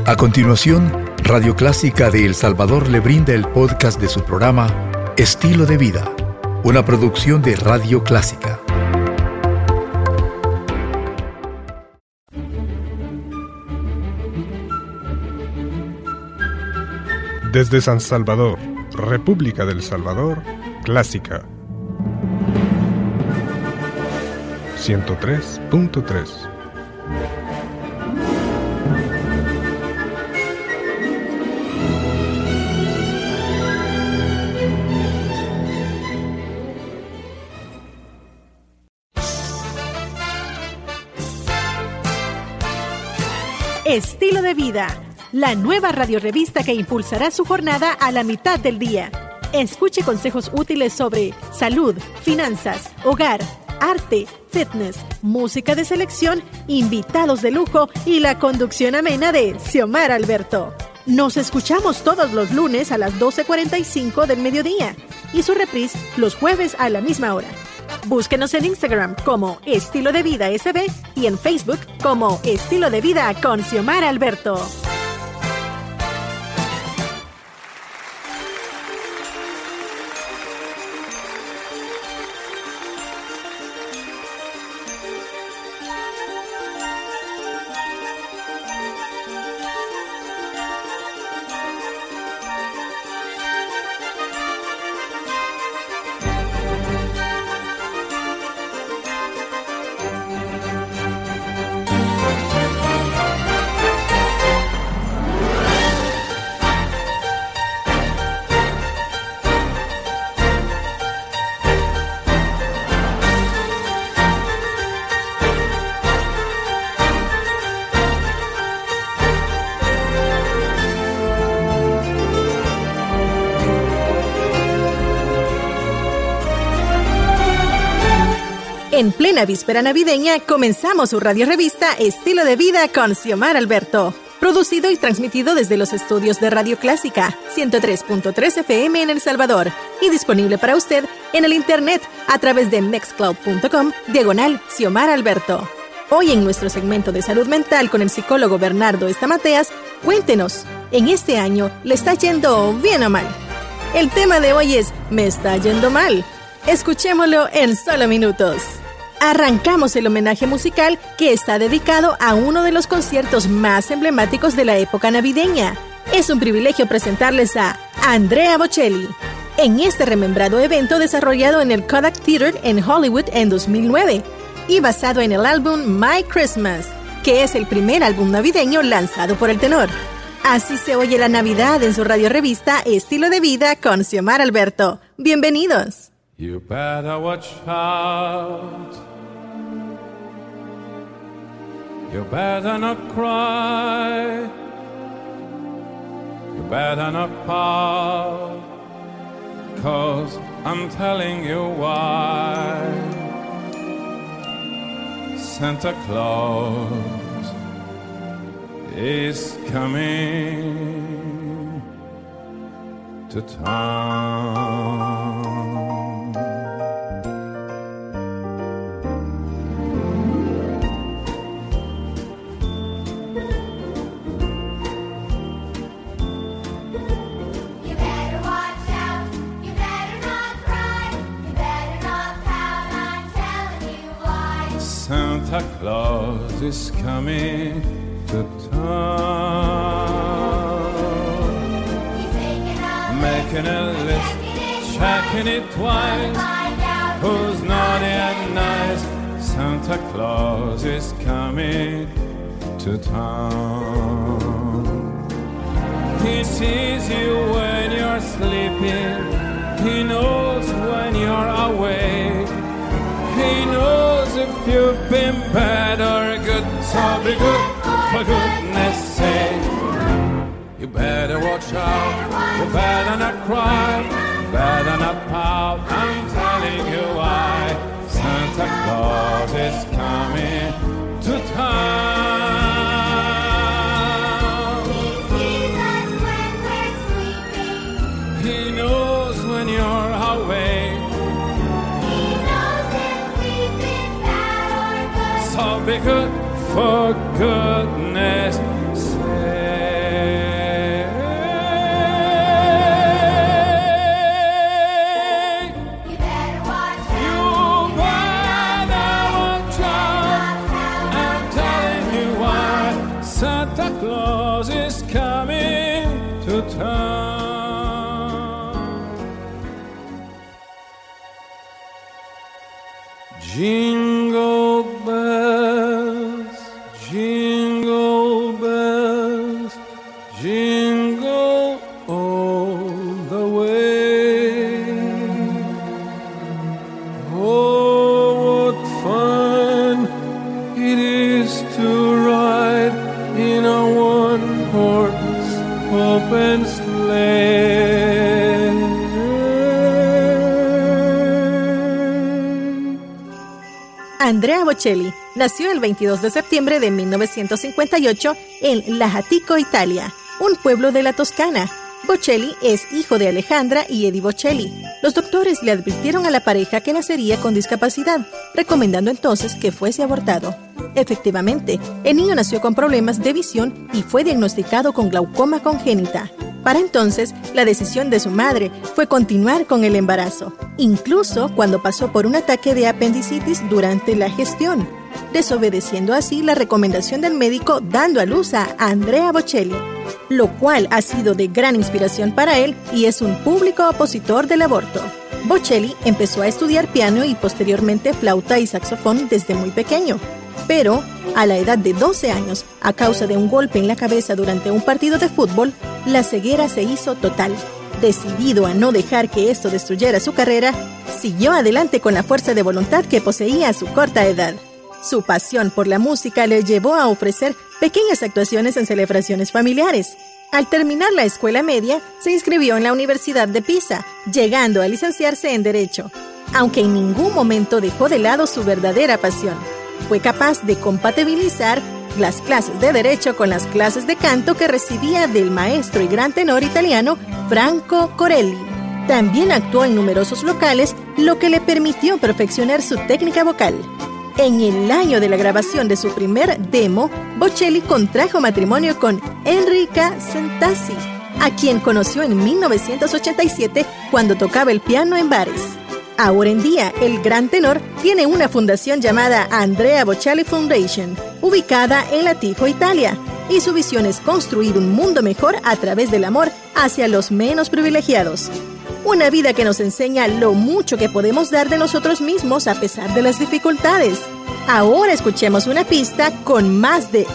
A continuación, Radio Clásica de El Salvador le brinda el podcast de su programa Estilo de Vida, una producción de Radio Clásica. Desde San Salvador, República del Salvador, Clásica 103.3. Estilo de Vida, la nueva radiorevista que impulsará su jornada a la mitad del día. Escuche consejos útiles sobre salud, finanzas, hogar, arte, fitness, música de selección, invitados de lujo y la conducción amena de Xiomara Alberto. Nos escuchamos todos los lunes a las 12:45 del mediodía y su reprise los jueves a la misma hora. Búsquenos en Instagram como Estilo de Vida SB y en Facebook como Estilo de Vida con Xiomara Alberto. En plena víspera navideña, comenzamos su radiorevista Estilo de Vida con Xiomara Alberto. Producido y transmitido desde los estudios de Radio Clásica, 103.3 FM en El Salvador. Y disponible para usted en el internet a través de Mixcloud.com/Xiomara Alberto. Hoy en nuestro segmento de salud mental con el psicólogo Bernardo Estamateas, cuéntenos, ¿en este año le está yendo bien o mal? El tema de hoy es ¿me está yendo mal? Escuchémoslo en solo minutos. Arrancamos el homenaje musical que está dedicado a uno de los conciertos más emblemáticos de la época navideña. Es un privilegio presentarles a Andrea Bocelli. En este remembrado evento desarrollado en el Kodak Theater en Hollywood en 2009 y basado en el álbum My Christmas, que es el primer álbum navideño lanzado por el tenor. Así se oye la Navidad en su radiorevista Estilo de Vida con Xiomara Alberto. Bienvenidos. You better watch out. You better not cry. You better not pout. 'Cause I'm telling you why. Santa Claus is coming to town. Santa Claus is coming to town. Making a list, checking it twice. Who's naughty and nice? Santa Claus is coming to town. He sees you when you're sleeping. He knows when you're awake. He knows if you've been bad or good, so be good for goodness sake. You better watch out, you better not cry, you better not pout, I'm telling you why. Santa Claus is coming to town. He sees us when we're sleeping. He knows when you're awake. So be good for goodness sake. Santa Claus is coming to town. Jingle bells, jingle bells, jingle all the way. Oh, what fun it is to ride in a one-horse open sleigh. Andrea Bocelli nació el 22 de septiembre de 1958 en Lajatico, Italia, un pueblo de la Toscana. Bocelli es hijo de Alejandra y Eddie Bocelli. Los doctores le advirtieron a la pareja que nacería con discapacidad, recomendando entonces que fuese abortado. Efectivamente, el niño nació con problemas de visión y fue diagnosticado con glaucoma congénita. Para entonces, la decisión de su madre fue continuar con el embarazo, incluso cuando pasó por un ataque de apendicitis durante la gestión, desobedeciendo así la recomendación del médico, dando a luz a Andrea Bocelli, lo cual ha sido de gran inspiración para él y es un público opositor del aborto. Bocelli empezó a estudiar piano y posteriormente flauta y saxofón desde muy pequeño, pero a la edad de 12 años, a causa de un golpe en la cabeza durante un partido de fútbol, la ceguera se hizo total. Decidido a no dejar que esto destruyera su carrera, siguió adelante con la fuerza de voluntad que poseía a su corta edad. Su pasión por la música le llevó a ofrecer pequeñas actuaciones en celebraciones familiares. Al terminar la escuela media, se inscribió en la Universidad de Pisa, llegando a licenciarse en Derecho, aunque en ningún momento dejó de lado su verdadera pasión. Fue capaz de compatibilizar las clases de Derecho con las clases de canto que recibía del maestro y gran tenor italiano Franco Corelli. También actuó en numerosos locales, lo que le permitió perfeccionar su técnica vocal. En el año de la grabación de su primer demo, Bocelli contrajo matrimonio con Enrica Santasi, a quien conoció en 1987 cuando tocaba el piano en bares. Ahora en día, el gran tenor tiene una fundación llamada Andrea Bocelli Foundation, ubicada en Latijo, Italia, y su visión es construir un mundo mejor a través del amor hacia los menos privilegiados. Una vida que nos enseña lo mucho que podemos dar de nosotros mismos a pesar de las dificultades. Ahora escuchemos una pista con más de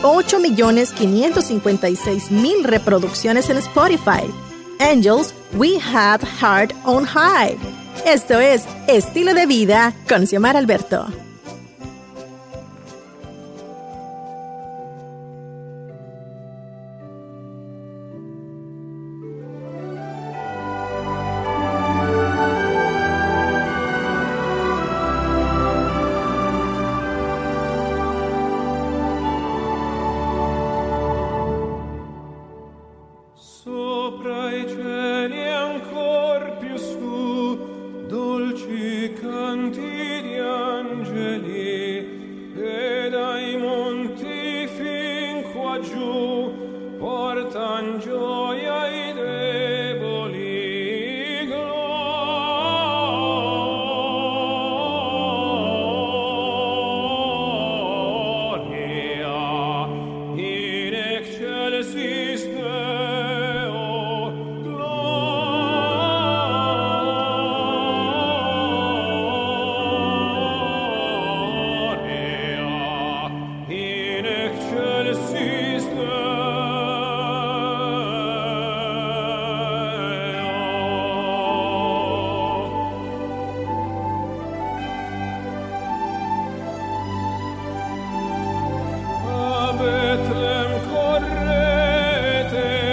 8.556.000 reproducciones en Spotify. Angels, We Have Heart on High. Esto es Estilo de Vida con Xiomara Alberto. Sopra i cieli ancor più su, dolci canti di angeli, e dai monti fin qua giù portan gioia i deboli. Gloria in excelsis Deo, gloria in excelsis Deo. A Betlem correte,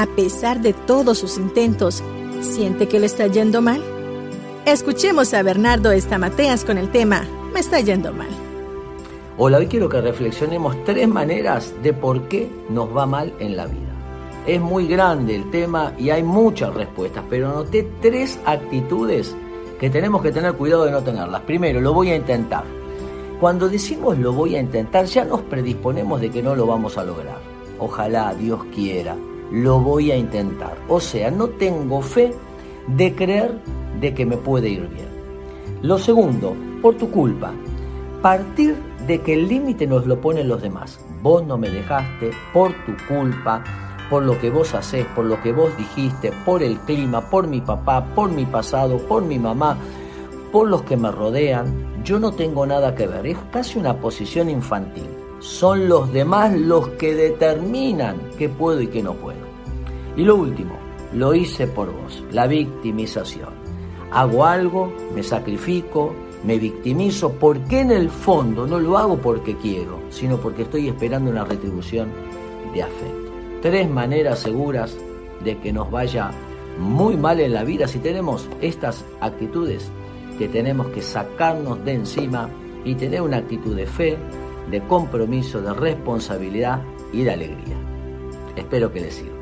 A pesar de todos sus intentos, ¿siente que le está yendo mal? Escuchemos a Bernardo Estamateas con el tema Me está yendo mal. Hola, hoy quiero que reflexionemos 3 maneras de por qué nos va mal en la vida. Es muy grande el tema y hay muchas respuestas, pero anoté 3 actitudes que tenemos que tener cuidado de no tenerlas. Primero, lo voy a intentar. Cuando decimos lo voy a intentar, ya nos predisponemos de que no lo vamos a lograr. Ojalá, Dios quiera, lo voy a intentar. O sea, no tengo fe de creer de que me puede ir bien. Lo segundo, por tu culpa. Partir de que el límite nos lo ponen los demás. Vos no me dejaste, por tu culpa, por lo que vos hacés, por lo que vos dijiste, por el clima, por mi papá, por mi pasado, por mi mamá, por los que me rodean. Yo no tengo nada que ver. Es casi una posición infantil. Son los demás los que determinan qué puedo y qué no puedo. Y lo último, lo hice por vos. La victimización. Hago algo, me sacrifico, me victimizo, porque en el fondo no lo hago porque quiero, sino porque estoy esperando una retribución de afecto. 3 maneras seguras de que nos vaya muy mal en la vida si tenemos estas actitudes que tenemos que sacarnos de encima y tener una actitud de fe, de compromiso, de responsabilidad y de alegría. Espero que les sirva.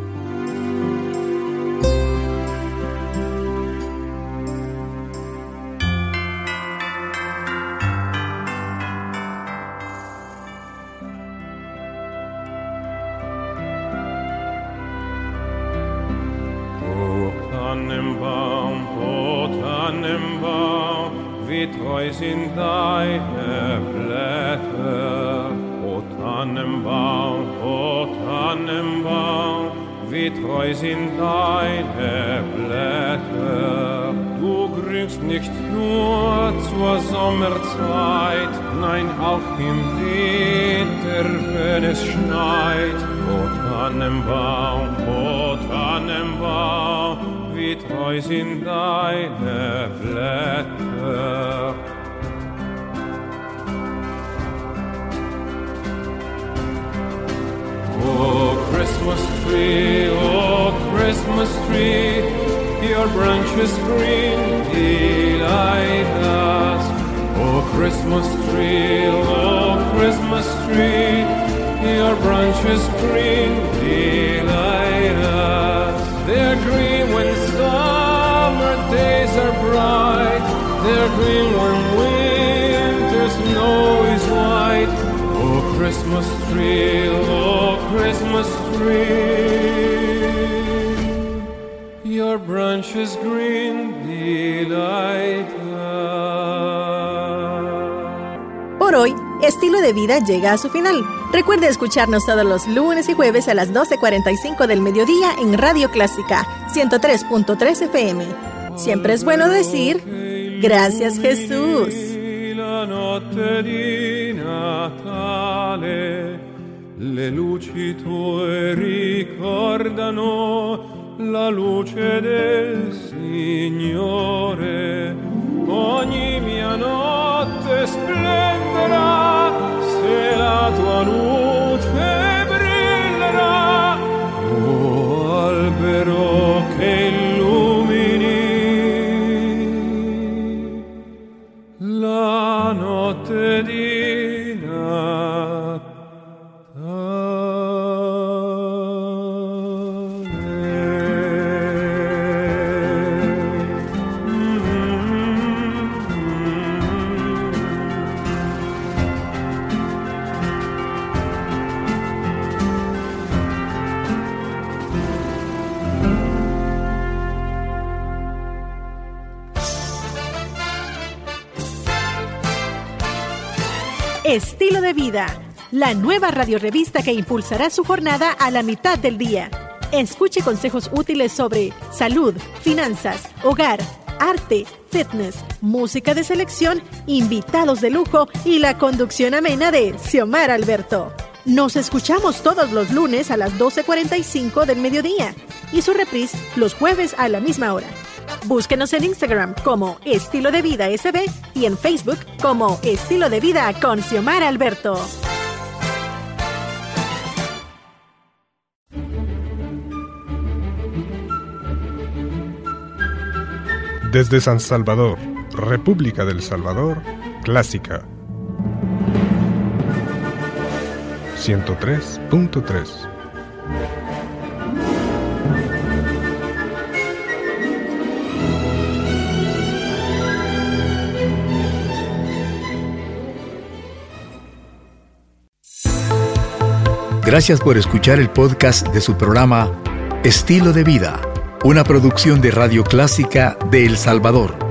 Wie treu sind deine Blätter, o Tannenbaum, wie treu sind deine Blätter. Du grünst nicht nur zur Sommerzeit, nein auch im Winter, wenn es schneit. O Tannenbaum, wie treu sind deine Blätter. Oh Christmas tree, your branches green delight us. Oh Christmas tree, your branches green delight us. They're green when summer days are bright. They're green when winter snow is white. Oh Christmas tree, your branches green delight us. Por hoy, Estilo de Vida llega a su final. Recuerde escucharnos todos los lunes y jueves a las 12:45 del mediodía en Radio Clásica 103.3 FM. Siempre es bueno decir, gracias Jesús. La notte di Natale, le luci tue ricordano la luce del Signore. Ogni mia notte splenderà se la tua luce brillerà. Oh albero che illumini la notte di Natale. Estilo de Vida, la nueva radiorevista que impulsará su jornada a la mitad del día. Escuche consejos útiles sobre salud, finanzas, hogar, arte, fitness, música de selección, invitados de lujo y la conducción amena de Xiomara Alberto. Nos escuchamos todos los lunes a las 12:45 del mediodía y su reprise los jueves a la misma hora. Búsquenos en Instagram como Estilo de Vida SB y en Facebook como Estilo de Vida con Xiomara Alberto. Desde San Salvador, República del Salvador, Clásica 103.3. Gracias por escuchar el podcast de su programa Estilo de Vida, una producción de Radio Clásica de El Salvador.